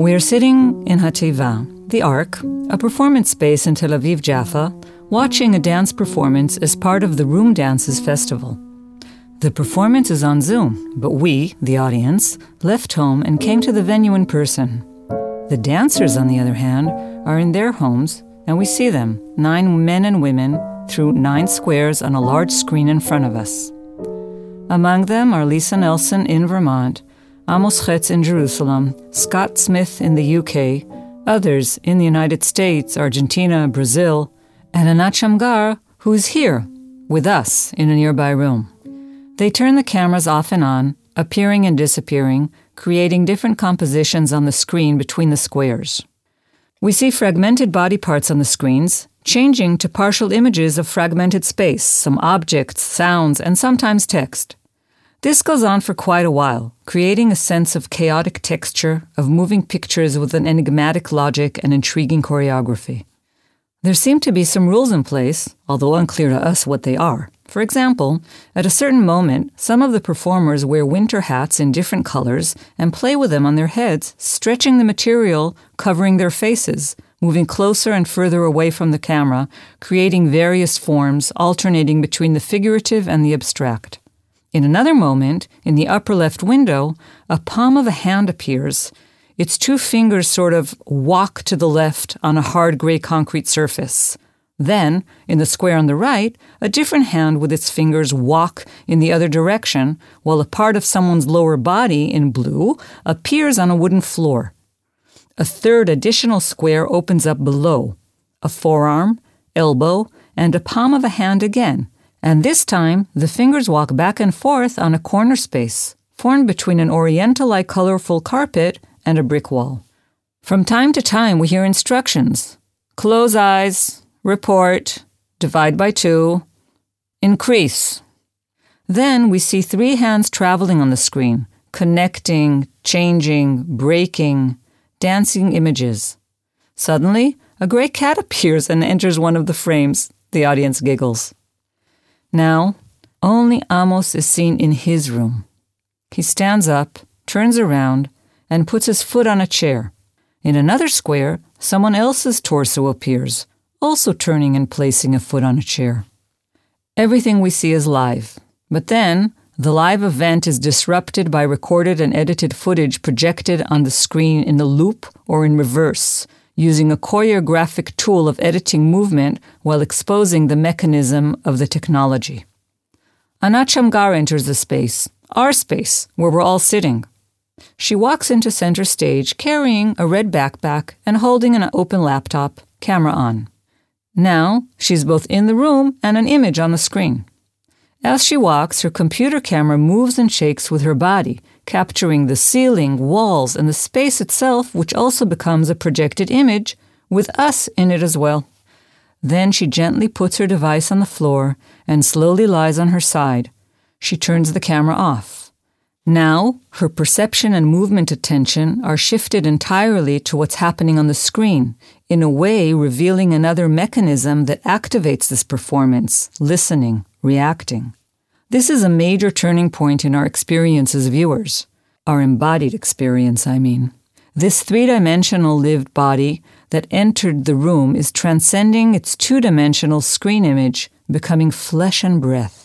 We are sitting in Hateva, the Ark, a performance space in Tel Aviv, Jaffa, watching a dance performance as part of the Room Dances Festival. The performance is on Zoom, but we, the audience, left home and came to the venue in person. The dancers, on the other hand, are in their homes, and we see them, 9 men and women, through 9 squares on a large screen in front of us. Among them are Lisa Nelson in Vermont, Amos Chetz in Jerusalem, Scott Smith in the UK, others in the United States, Argentina, Brazil, and Anat Shamgar, who is here, with us, in a nearby room. They turn the cameras off and on, appearing and disappearing, creating different compositions on the screen between the squares. We see fragmented body parts on the screens, changing to partial images of fragmented space, some objects, sounds, and sometimes text. This goes on for quite a while, creating a sense of chaotic texture, of moving pictures with an enigmatic logic and intriguing choreography. There seem to be some rules in place, although unclear to us what they are. For example, at a certain moment, some of the performers wear winter hats in different colors and play with them on their heads, stretching the material, covering their faces, moving closer and further away from the camera, creating various forms, alternating between the figurative and the abstract. In another moment, in the upper left window, a palm of a hand appears. Its 2 fingers sort of walk to the left on a hard gray concrete surface. Then, in the square on the right, a different hand with its fingers walk in the other direction, while a part of someone's lower body, in blue, appears on a wooden floor. A third additional square opens up below, a forearm, elbow, and a palm of a hand again, and this time the fingers walk back and forth on a corner space, formed between an oriental-like colorful carpet and a brick wall. From time to time we hear instructions: close eyes, report, divide by 2, increase. Then we see 3 hands traveling on the screen, connecting, changing, breaking, dancing images. Suddenly, a gray cat appears and enters one of the frames. The audience giggles. Now, only Amos is seen in his room. He stands up, turns around, and puts his foot on a chair. In another square, someone else's torso appears, also turning and placing a foot on a chair. Everything we see is live, but then the live event is disrupted by recorded and edited footage projected on the screen in a loop or in reverse, using a choreographic tool of editing movement while exposing the mechanism of the technology. Anat Shamgar enters the space, our space, where we're all sitting. She walks into center stage carrying a red backpack and holding an open laptop, camera on. Now, she's both in the room and an image on the screen. As she walks, her computer camera moves and shakes with her body, capturing the ceiling, walls, and the space itself, which also becomes a projected image, with us in it as well. Then she gently puts her device on the floor and slowly lies on her side. She turns the camera off. Now, her perception and movement attention are shifted entirely to what's happening on the screen, in a way revealing another mechanism that activates this performance, listening, reacting. This is a major turning point in our experience as viewers. Our embodied experience, I mean. This 3-dimensional lived body that entered the room is transcending its 2-dimensional screen image, becoming flesh and breath.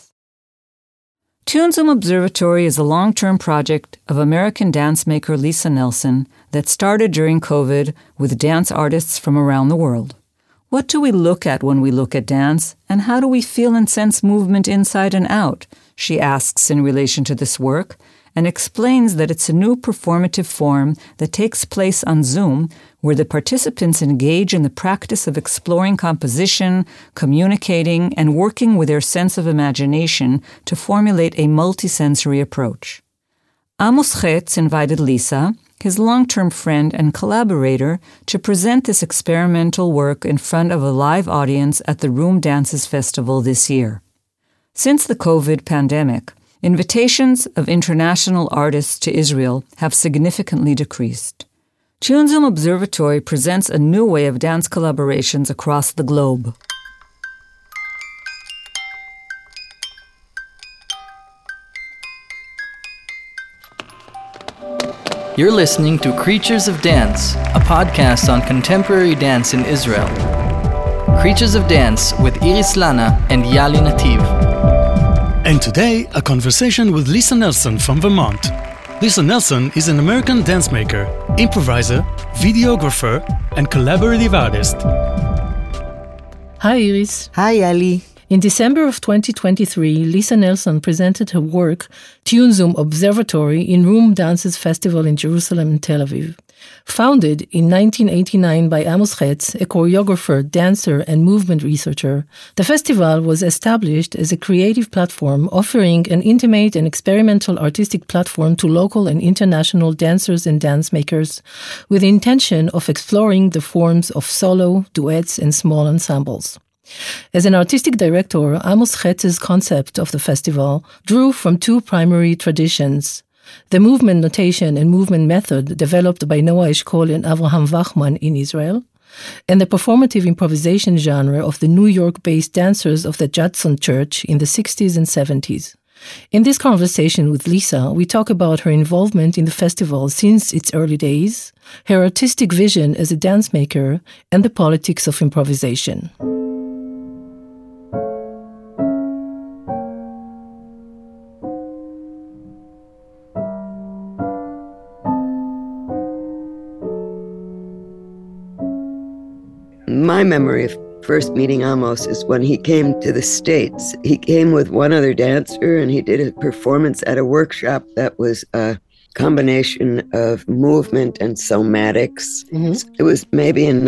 TuneZoom Observatory is a long-term project of American dance maker Lisa Nelson that started during COVID with dance artists from around the world. What do we look at when we look at dance, and how do we feel and sense movement inside and out? She asks in relation to this work, and explains that it's a new performative form that takes place on Zoom, where the participants engage in the practice of exploring composition, communicating, and working with their sense of imagination to formulate a multisensory approach. Amos Chetz invited Lisa, his long-term friend and collaborator, to present this experimental work in front of a live audience at the Room Dances Festival this year. Since the COVID pandemic, invitations of international artists to Israel have significantly decreased. TuneZoom Observatory presents a new way of dance collaborations across the globe. You're listening to Creatures of Dance, a podcast on contemporary dance in Israel. Creatures of Dance with Iris Lana and Yali Nativ. And today, a conversation with Lisa Nelson from Vermont. Lisa Nelson is an American dance maker, improviser, videographer, and collaborative artist. Hi, Iris. Hi, Yali. In December of 2023, Lisa Nelson presented her work, TuneZoom Observatory, in Room Dances Festival in Jerusalem and Tel Aviv. Founded in 1989 by Amos Chetz, a choreographer, dancer, and movement researcher, the festival was established as a creative platform offering an intimate and experimental artistic platform to local and international dancers and dance makers with the intention of exploring the forms of solo, duets, and small ensembles. As an artistic director, Amos Chetz's concept of the festival drew from two primary traditions: the movement notation and movement method developed by Noah Eshkol and Avraham Wachman in Israel, and the performative improvisation genre of the New York-based dancers of the Judson Church in the 60s and 70s. In this conversation with Lisa, we talk about her involvement in the festival since its early days, her artistic vision as a dance maker, and the politics of improvisation. My memory of first meeting Amos is when he came to the States. He came with one other dancer and he did a performance at a workshop that was a combination of movement and somatics. Mm-hmm. It was maybe in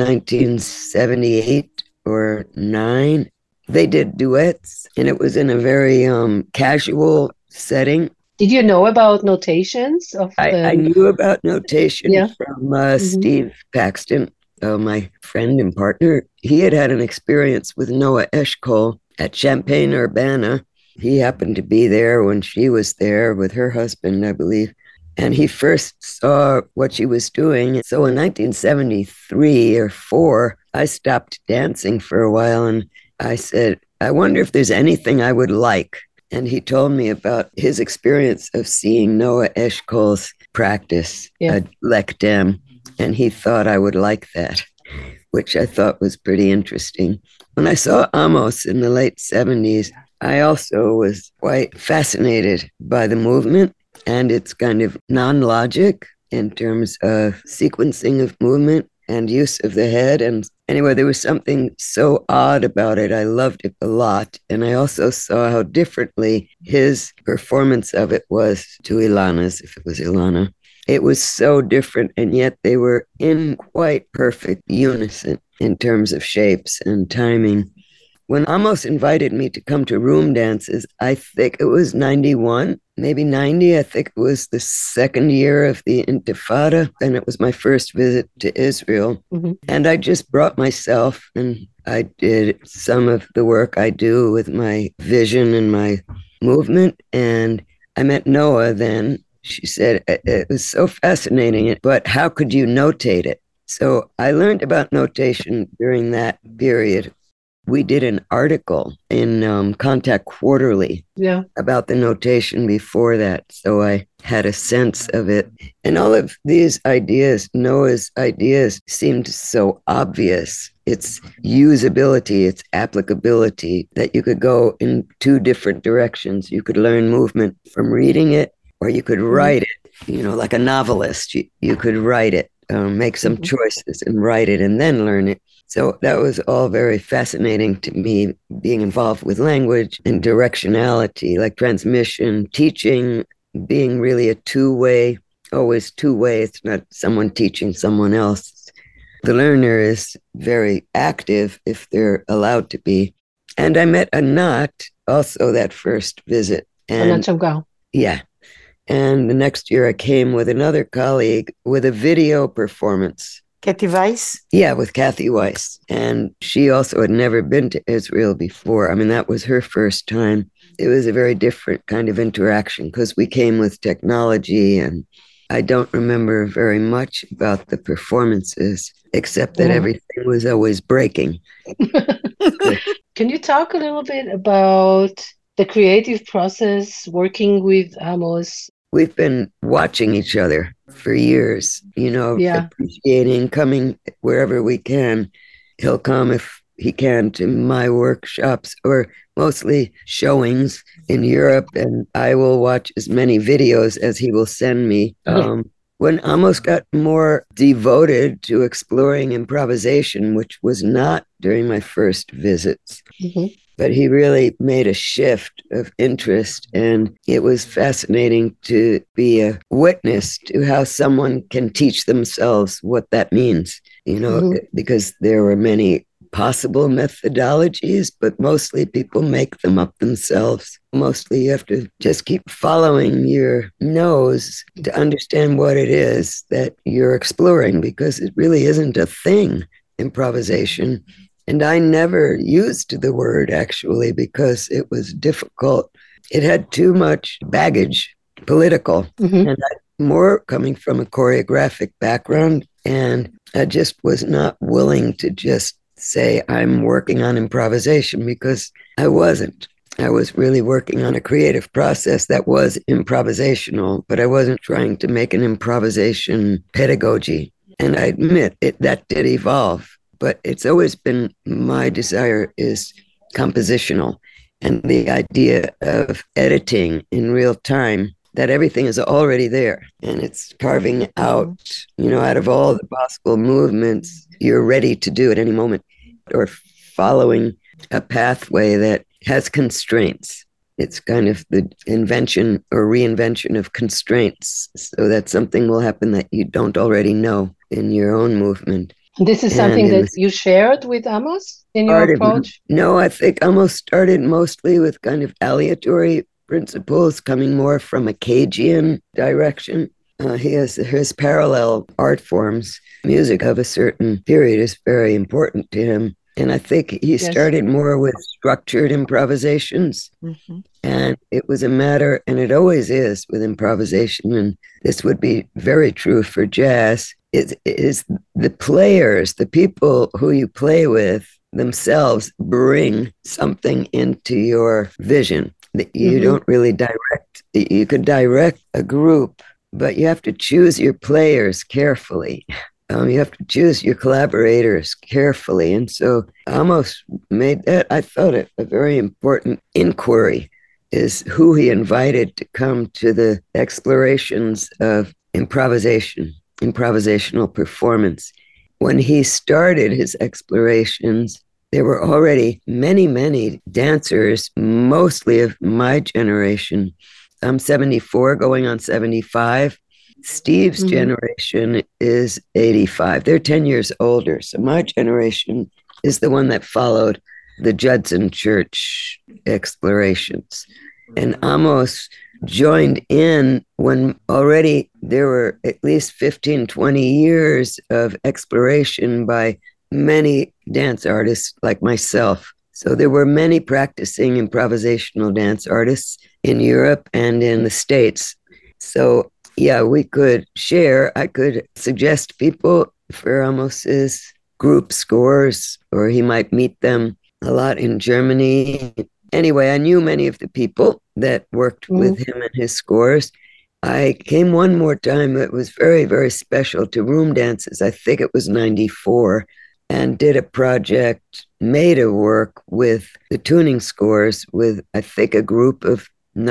1978 or 9. They did duets and it was in a very casual setting. Did you know about notations? I knew about notation from Steve Paxton. My friend and partner, he had an experience with Noah Eshkol at Champaign-Urbana. He happened to be there when she was there with her husband, I believe. And he first saw what she was doing. So in 1973 or 4, I stopped dancing for a while and I said, I wonder if there's anything I would like. And he told me about his experience of seeing Noah Eshkol's practice at Lekdem. And he thought I would like that, which I thought was pretty interesting. When I saw Amos in the late 70s, I also was quite fascinated by the movement and its kind of non-logic in terms of sequencing of movement and use of the head. And anyway, there was something so odd about it. I loved it a lot. And I also saw how differently his performance of it was to Ilana's, if it was Ilana. It was so different, and yet they were in quite perfect unison in terms of shapes and timing. When Amos invited me to come to Room Dances, I think it was 91, maybe 90. I think it was the second year of the Intifada, and it was my first visit to Israel. Mm-hmm. And I just brought myself, and I did some of the work I do with my vision and my movement, and I met Noah then. She said, it was so fascinating, but how could you notate it? So I learned about notation during that period. We did an article in Contact Quarterly about the notation before that. So I had a sense of it. And all of these ideas, Noah's ideas, seemed so obvious. Its usability, its applicability, that you could go in two different directions. You could learn movement from reading it, or you could write it, like a novelist. You could write it, make some choices and write it and then learn it. So that was all very fascinating to me, being involved with language and directionality, like transmission, teaching, being really a two-way, always two-way. It's not someone teaching someone else. The learner is very active if they're allowed to be. And I met Anat also that first visit. Anat Shamgal. Yeah. And the next year I came with another colleague with a video performance. Kathy Weiss? Yeah, with Kathy Weiss. And she also had never been to Israel before. I mean, that was her first time. It was a very different kind of interaction because we came with technology, and I don't remember very much about the performances, except that everything was always breaking. Can you talk a little bit about the creative process working with Amos? we've been watching each other for years, appreciating, coming wherever we can. He'll come if he can to my workshops or mostly showings in Europe, and I will watch as many videos as he will send me. When Amos got more devoted to exploring improvisation, which was not during my first visits, but he really made a shift of interest, and it was fascinating to be a witness to how someone can teach themselves what that means, because there were many possible methodologies, but mostly people make them up themselves. Mostly you have to just keep following your nose to understand what it is that you're exploring, because it really isn't a thing, improvisation. And I never used the word, actually, because it was difficult. It had too much baggage, political, and I'm more coming from a choreographic background, and I just was not willing to just say I'm working on improvisation, because I wasn't. I was really working on a creative process that was improvisational, but I wasn't trying to make an improvisation pedagogy. And I admit that did evolve, but it's always been my desire is compositional, and the idea of editing in real time, that everything is already there and it's carving out, out of all the possible movements, you're ready to do at any moment, or following a pathway that has constraints. It's kind of the invention or reinvention of constraints, so that something will happen that you don't already know in your own movement. This is something that you shared with Amos in your approach? No, I think Amos started mostly with kind of aleatory principles, coming more from a Cagean direction. He has his parallel art forms. Music of a certain period is very important to him. And I think he started more with structured improvisations. And it was a matter, and it always is with improvisation, and this would be very true for jazz, is the players, the people who you play with themselves bring something into your vision that you don't really direct. You could direct a group, but you have to choose your players carefully. You have to choose your collaborators carefully. And so Amos made that, I thought, a very important inquiry, is who he invited to come to the explorations of improvisational performance. When he started his explorations, there were already many, many dancers, mostly of my generation. I'm 74, going on 75. Steve's generation is 85. They're 10 years older. So my generation is the one that followed the Judson Church explorations. And Amos joined in when already there were at least 15, 20 years of exploration by many dance artists like myself. So there were many practicing improvisational dance artists in Europe and in the States. So yeah, we could share. I could suggest people for Amos's group scores, or he might meet them a lot in Germany. Anyway, I knew many of the people that worked with him and his scores. I came one more time that was very, very special to Room Dances. I think it was 94, and did a project, made a work with the tuning scores with, I think, a group of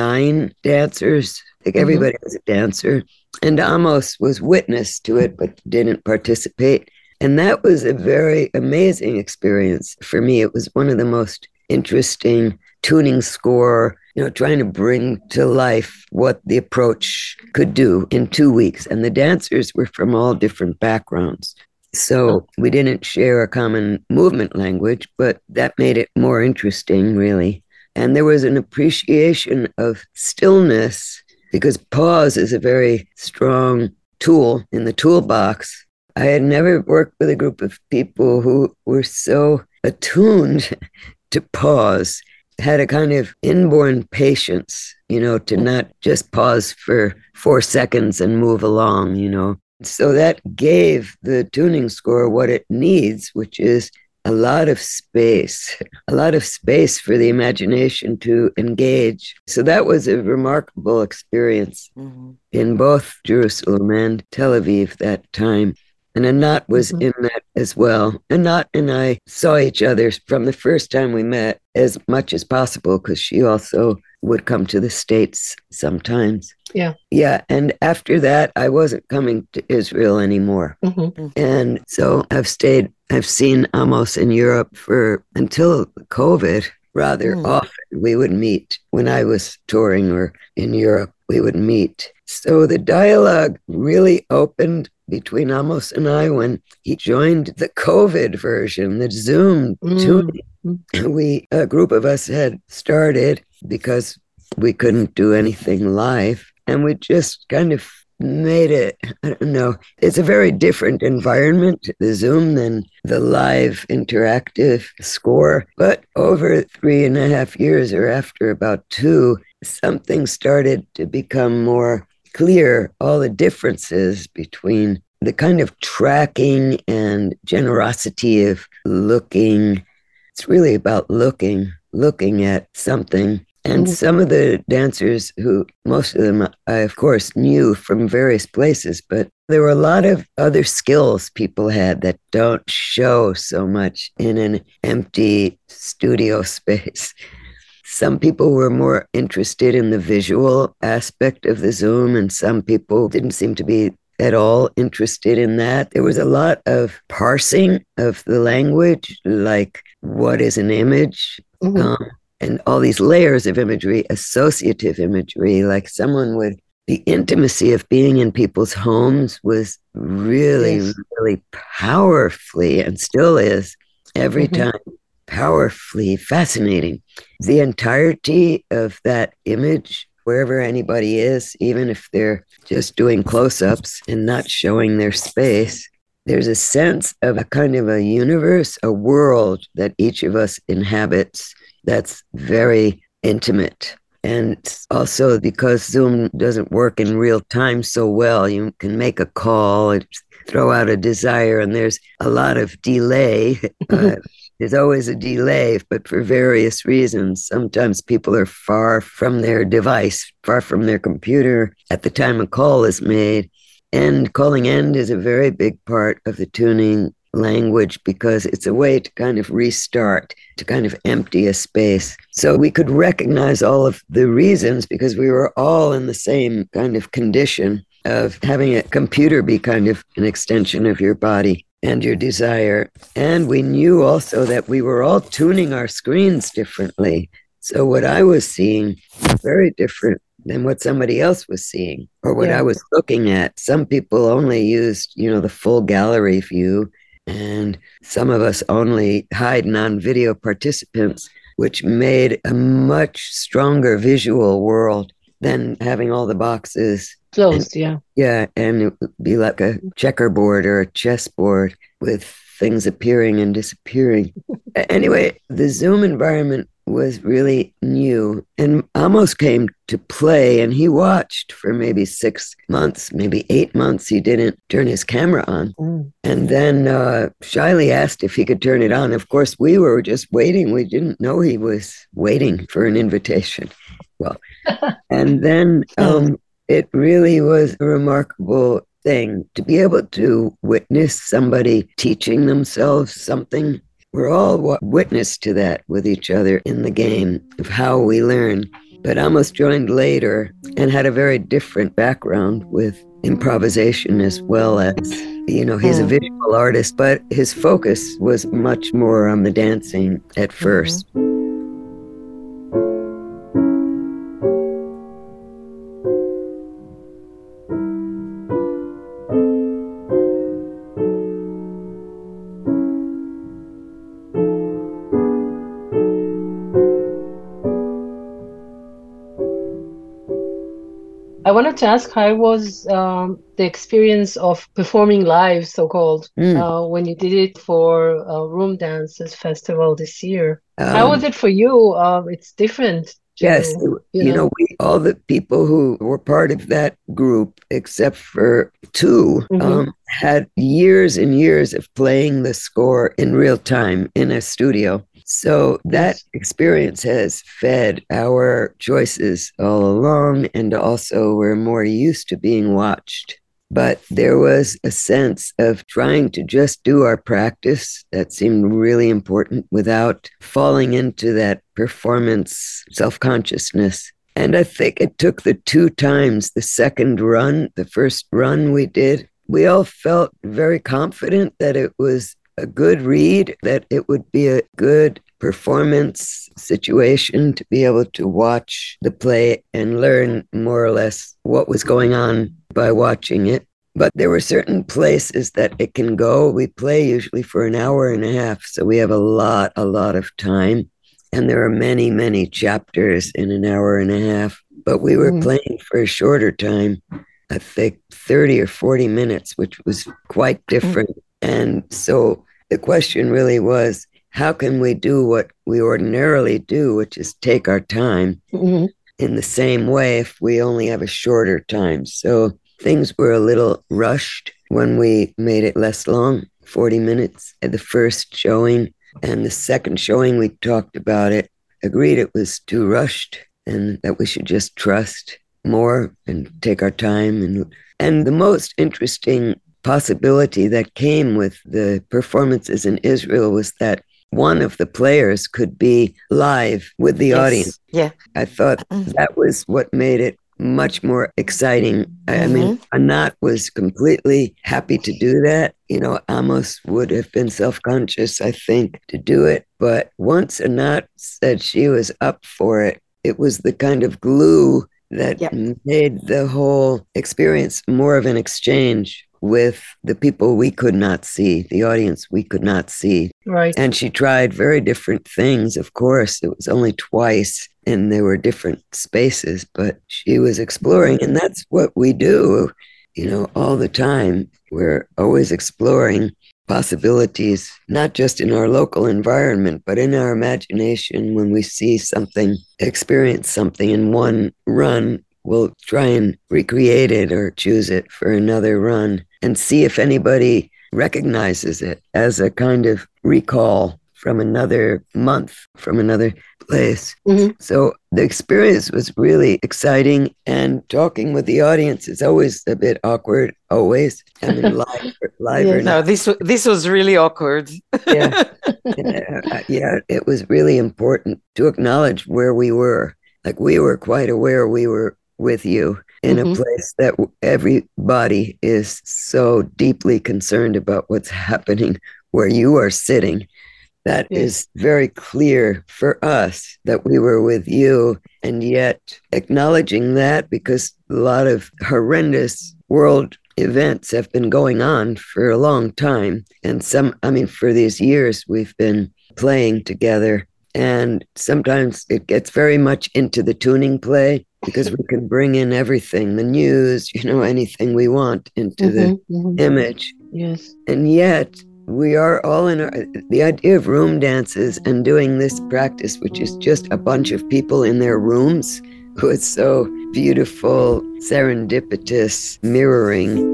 9 dancers. I think everybody was a dancer. And Amos was witness to it, but didn't participate. And that was a very amazing experience for me. It was one of the most interesting tuning score, trying to bring to life what the approach could do in 2 weeks. And the dancers were from all different backgrounds. So we didn't share a common movement language, but that made it more interesting, really. And there was an appreciation of stillness, because pause is a very strong tool in the toolbox. I had never worked with a group of people who were so attuned to pause, had a kind of inborn patience, to not just pause for 4 seconds and move along, So that gave the tuning score what it needs, which is a lot of space for the imagination to engage. So that was a remarkable experience in both Jerusalem and Tel Aviv that time. And Anat was in that as well. Anat and I saw each other from the first time we met as much as possible, because she also would come to the States sometimes. Yeah. And after that, I wasn't coming to Israel anymore. And so I've seen Amos in Europe until COVID rather often. We would meet when I was touring or in Europe, we would meet. So the dialogue really opened between Amos and I when he joined the COVID version, the Zoom tuning. A group of us had started because we couldn't do anything live. And we just kind of made it, I don't know, it's a very different environment, the Zoom, than the live interactive score. But over 3.5 years, or after about 2, something started to become more clear, all the differences between the kind of tracking and generosity of looking. It's really about looking at something. And some of the dancers who, most of them I, of course, knew from various places, but there were a lot of other skills people had that don't show so much in an empty studio space. Some people were more interested in the visual aspect of the Zoom, and some people didn't seem to be at all interested in that. There was a lot of parsing of the language, like what is an image? And all these layers of imagery, associative imagery, like the intimacy of being in people's homes was really, really powerfully, and still is every time, powerfully fascinating. The entirety of that image, wherever anybody is, even if they're just doing close-ups and not showing their space, there's a sense of a kind of a universe, a world that each of us inhabits that's very intimate. And also because Zoom doesn't work in real time so well, you can make a call and throw out a desire, and there's a lot of delay. There's always a delay, but for various reasons. Sometimes people are far from their device, far from their computer at the time a call is made. And calling end is a very big part of the tuning language, because it's a way to kind of restart, to kind of empty a space. So we could recognize all of the reasons, because we were all in the same kind of condition of having a computer be kind of an extension of your body and your desire. And we knew also that we were all tuning our screens differently. So what I was seeing was very different than what somebody else was seeing, or what I was looking at. Some people only used, the full gallery view, and some of us only hide non-video participants, which made a much stronger visual world than having all the boxes closed. Yeah, and it would be like a checkerboard or a chessboard with things appearing and disappearing. Anyway, the Zoom environment was really new, and Amos came to play, and he watched for maybe 6 months, maybe 8 months. He didn't turn his camera on. And then shyly asked if he could turn it on. Of course, we were just waiting. We didn't know he was waiting for an invitation. Well, and then it really was a remarkable thing to be able to witness somebody teaching themselves something. We're all witness to that with each other in the game of how we learn. But Amos joined later and had a very different background with improvisation, as well as, he's a visual artist, but his focus was much more on the dancing at first. I wanted to ask, how was the experience of performing live, so-called, when you did it for Room Dances Festival this year? How was it for you? It's different Yes, all the people who were part of that group, except for two, had years and years of playing the score in real time in a studio. So that experience has fed our choices all along, and also we're more used to being watched. But there was a sense of trying to just do our practice that seemed really important without falling into that performance self-consciousness. And I think it took the two times, the second run, the first run we did, we all felt very confident that it was a good read, that it would be a good performance situation to be able to watch the play and learn more or less what was going on by watching it. But there were certain places that it can go. We play usually for an hour and a half, so we have a lot of time. And there are many, many chapters in an hour and a half. But we were playing for a shorter time, I think 30 or 40 minutes, which was quite different. And so the question really was, how can we do what we ordinarily do, which is take our time in the same way if we only have a shorter time? So things were a little rushed when we made it less long, 40 minutes at the first showing. And the second showing, we talked about it, agreed it was too rushed and that we should just trust more and take our time. And the most interesting possibility that came with the performances in Israel was that one of the players could be live with the audience. Yeah. I thought that was what made it much more exciting. I mean, Anat was completely happy to do that. You know, Amos would have been self-conscious, I think, to do it. But once Anat said she was up for it, it was the kind of glue that made the whole experience more of an exchange with the people we could not see, the audience we could not see. Right. And she tried very different things, of course. It was only twice, and there were different spaces, but she was exploring, and that's what we do, you know, all the time. We're always exploring possibilities, not just in our local environment, but in our imagination. When we see something, experience something in one run, we'll try and recreate it or choose it for another run and see if anybody recognizes it as a kind of recall from another month, from another place. So the experience was really exciting, and talking with the audience is always a bit awkward, always. I mean, live or no, not. this was really awkward. Yeah, it was really important to acknowledge where we were. Like, we were quite aware we were with you in a place that everybody is so deeply concerned about what's happening where you are sitting. That is very clear for us that we were with you, and yet acknowledging that, because a lot of horrendous world events have been going on for a long time. And for these years we've been playing together, and sometimes it gets very much into the tuning play, because we can bring in everything, the news, you know, anything we want into the image. Yes. And yet we are all in the idea of room dances and doing this practice, which is just a bunch of people in their rooms with so beautiful, serendipitous mirroring.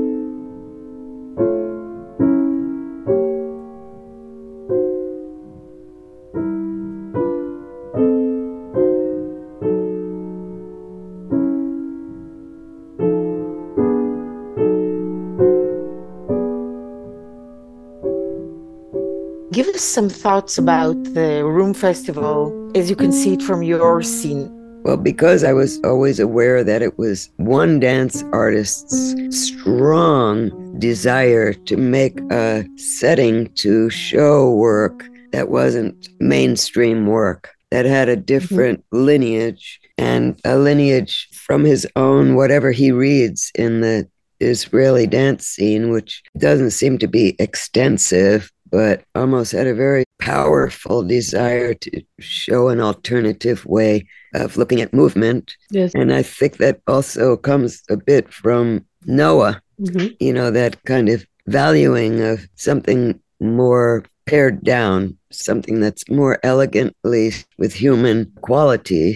Give us some thoughts about the Room Festival as you can see it from your scene. Well, because I was always aware that it was one dance artist's strong desire to make a setting to show work that wasn't mainstream work, that had a different lineage, and a lineage from his own, whatever he reads in the Israeli dance scene, which doesn't seem to be extensive, but almost had a very powerful desire to show an alternative way of looking at movement. Yes. And I think that also comes a bit from Noah, you know, that kind of valuing of something more pared down, something that's more elegantly with human quality.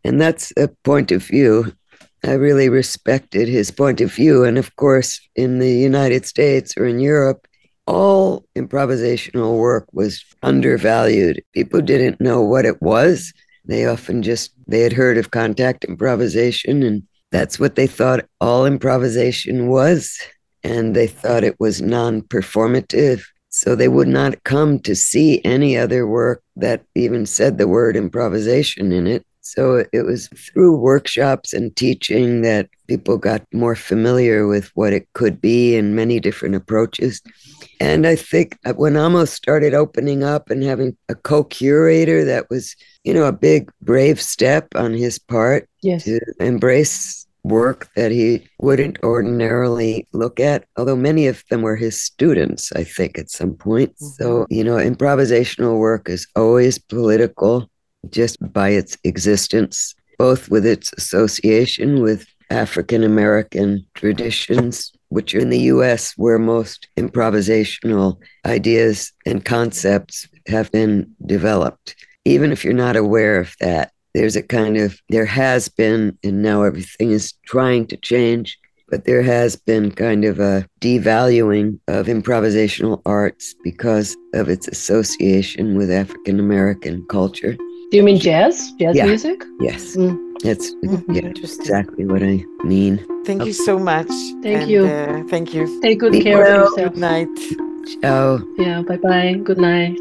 And that's a point of view. I really respected his point of view. And of course, in the United States or in Europe, all improvisational work was undervalued. People didn't know what it was. They often they had heard of contact improvisation, and that's what they thought all improvisation was. And they thought it was non-performative. So they would not come to see any other work that even said the word improvisation in it. So it was through workshops and teaching that people got more familiar with what it could be in many different approaches. And I think when Amos started opening up and having a co-curator, that was, a big, brave step on his part to embrace work that he wouldn't ordinarily look at, although many of them were his students, I think, at some point. Mm-hmm. So, improvisational work is always political just by its existence, both with its association with African American traditions, which are in the US where most improvisational ideas and concepts have been developed. Even if you're not aware of that, there has been, and now everything is trying to change, but there has been kind of a devaluing of improvisational arts because of its association with African American culture. Do you mean jazz? Jazz music? Yes. That's exactly what I mean. Thank you so much. Thank you. Thank you. Take good care of yourself. Good night. Ciao. Yeah, bye-bye. Good night.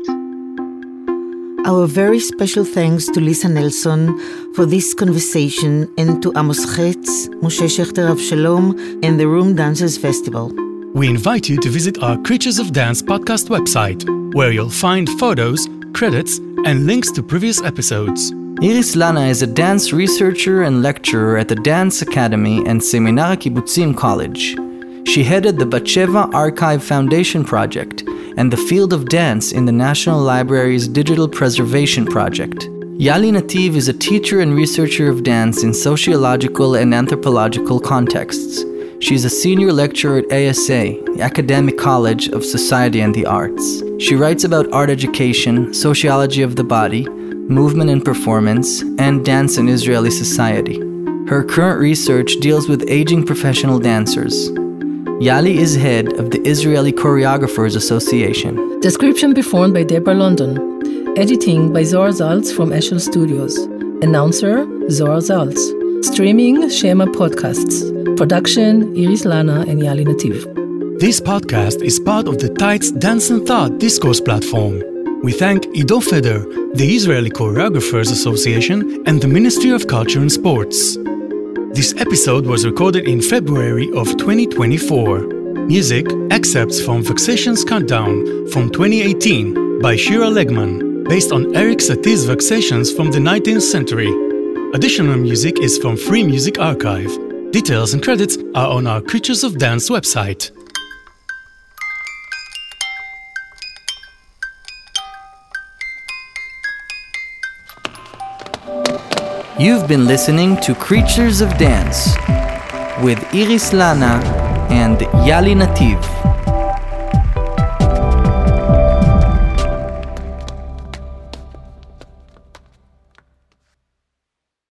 Our very special thanks to Lisa Nelson for this conversation, and to Amos Chetz, Moshe Shechter Avshalom, and the Room Dancers Festival. We invite you to visit our Creatures of Dance podcast website, where you'll find photos, credits, and links to previous episodes. Iris Lana is a dance researcher and lecturer at the Dance Academy and Seminar Kibbutzim College. She headed the Batsheva Archive Foundation Project and the Field of Dance in the National Library's Digital Preservation Project. Yali Nativ is a teacher and researcher of dance in sociological and anthropological contexts. She's a senior lecturer at ASA, the Academic College of Society and the Arts. She writes about art education, sociology of the body, movement and performance, and dance in Israeli society. Her current research deals with aging professional dancers. Yali is head of the Israeli Choreographers Association. Description performed by Deborah London. Editing by Zohar Zaltz from Eshel Studios. Announcer, Zohar Zaltz. Streaming, Shema Podcasts. Production, Iris Lana and Yali Nativ. This podcast is part of the Tides Dance and Thought discourse platform. We thank Ido Feder, the Israeli Choreographers Association, and the Ministry of Culture and Sports. This episode was recorded in February of 2024. Music, excerpts from Vexation's Countdown from 2018 by Shira Legman, based on Eric Satie's Vexations from the 19th century. Additional music is from Free Music Archive. Details and credits are on our Creatures of Dance website. You've been listening to Creatures of Dance with Iris Lana and Yali Nativ.